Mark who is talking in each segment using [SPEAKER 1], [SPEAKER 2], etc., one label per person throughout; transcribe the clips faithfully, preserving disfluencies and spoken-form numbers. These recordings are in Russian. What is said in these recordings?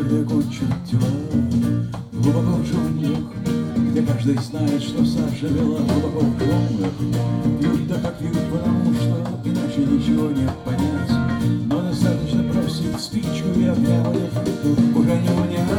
[SPEAKER 1] когда кончат дела. Глубоко в джунглях, где каждый знает, что Саша вела. Глубоко в джунглях пьют так, как пьют, потому что иначе ничего не понять. Но достаточно бросить спичку, и огня будет уже не унять.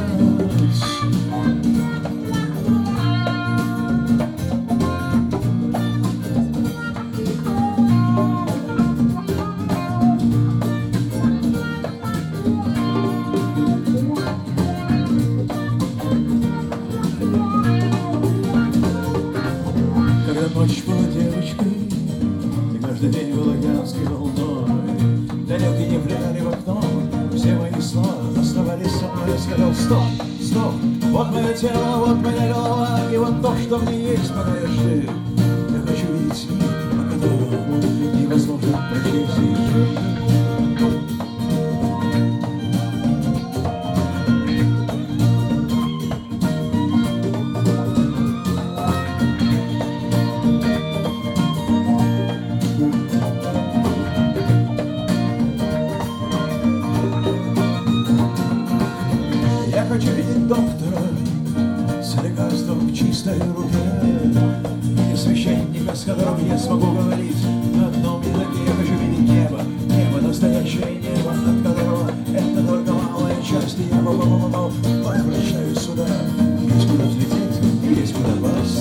[SPEAKER 1] Ночь была девочкой, и каждый день был океанской волной. Тарелки не влияли в окно, все мои слова оставались со мной. Я сказал: стоп, стоп, вот мое тело, вот моя голова, и вот то, что мне есть, подожди. Я хочу видеть мир, о котором невозможно прочесть и жить. Я хочу видеть доктора с лекарством в чистой руке, и священника, с которым я смогу говорить на одном языке. Я хочу видеть небо, небо, настоящее небо, от которого это только малая часть. И я возвращаюсь сюда. Есть куда взлететь, есть куда пасть.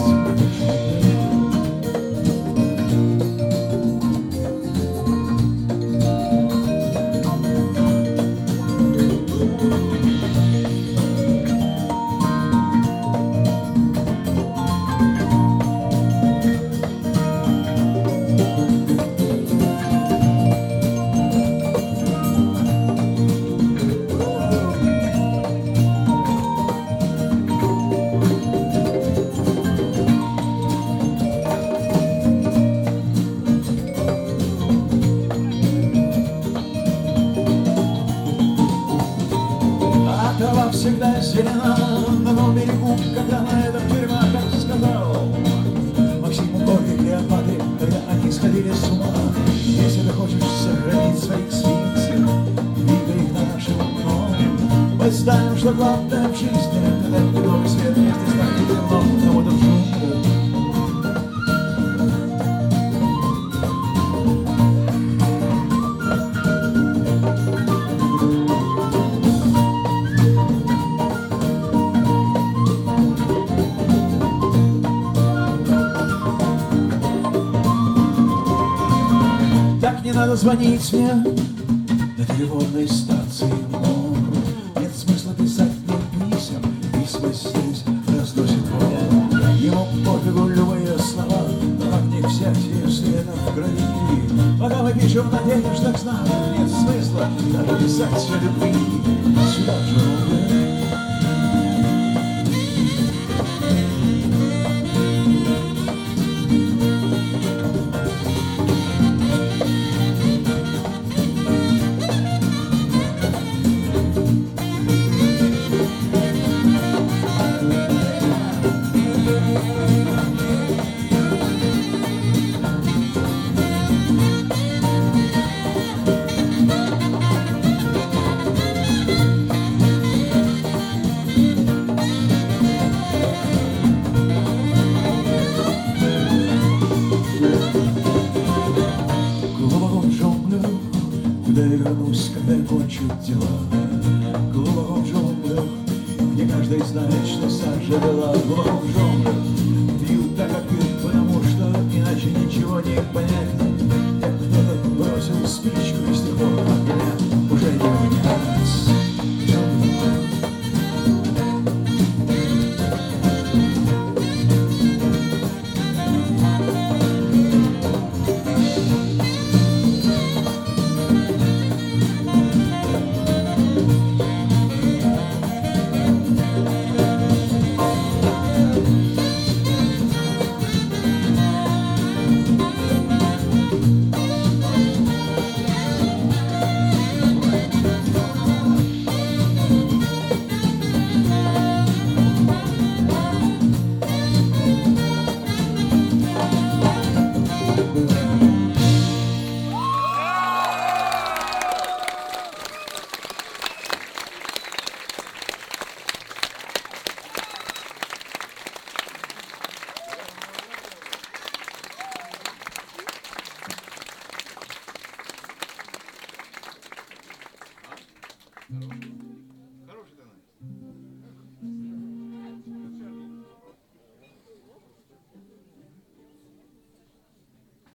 [SPEAKER 1] Трава всегда зелена на том берегу, когда на этом тюрьма, как сказал Максиму Горький, Клеопатре, когда они сходили с ума. Если ты хочешь сохранить своих сфинксов, двигай их на нашем окно. Мы знаем, что главное в жизни, когда много света вместе станет темно, но вот в джунглях. Не надо звонить мне на телефонной станции, но нет смысла писать мне писем, письма здесь разносит вонь. Ему пофигу любые слова, но как не взять, если это в крови? Пока мы пишем на денежных знаках, нет смысла даже писать о любви. Сюда в джунгли. Куда я вернусь, когда я кончу дела? Глубоко в джунглях, где каждый знает, что Саша была. Глубоко в джунглях пьют так, как пьют, потому что иначе ничего не понять.